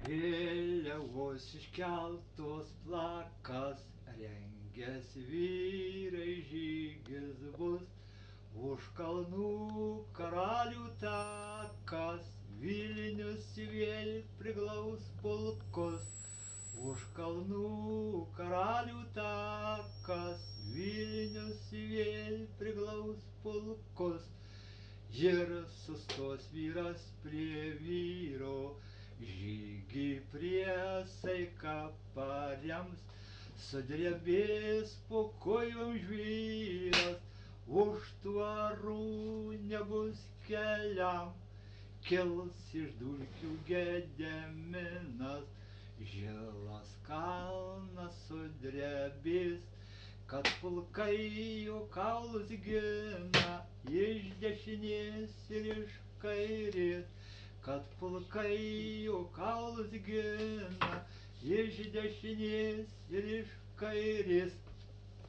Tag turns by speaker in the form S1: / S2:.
S1: Vėliavos iškeltos plakas, rengiasi vyrai, žygis bus. Už kalnų karalių takas, Vilnius vėl priglaus pulkus. Už kalnų karalių takas, Vilnius vėl priglaus pulkus. Ir sustos vyras prie vyro, žygį priesaiką parems, sudrebės po kojom žvyras, už tvarų nebus keliam, kils iš dulkių Gediminas, žilas kalnas sudrebės, kad pulkai jo kaulus gina iš dešinės ir iš kairės, kad pulkai jo kaulus gina iš dešinės ir iš kairės.